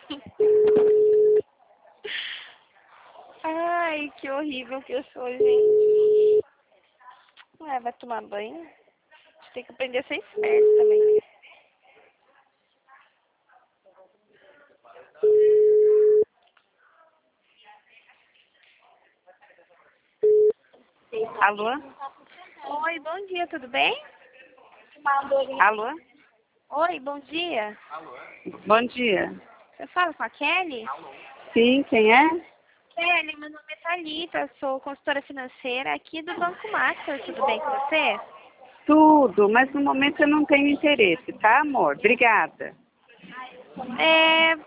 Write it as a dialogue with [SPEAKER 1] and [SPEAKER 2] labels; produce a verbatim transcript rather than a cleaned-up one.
[SPEAKER 1] Ai, que horrível que eu sou, gente. Ué, vai tomar banho? A gente tem que aprender a ser esperto também.
[SPEAKER 2] Alô?
[SPEAKER 1] Oi, bom dia, tudo bem?
[SPEAKER 2] Alô?
[SPEAKER 1] Oi, bom dia.
[SPEAKER 2] Bom dia.
[SPEAKER 1] Você fala com a Kelly?
[SPEAKER 2] Sim, quem é?
[SPEAKER 1] Kelly, meu nome é Thalita, sou consultora financeira aqui do Banco Master, tudo bem com você?
[SPEAKER 2] Tudo, mas no momento eu não tenho interesse, tá, amor? Obrigada.
[SPEAKER 1] É,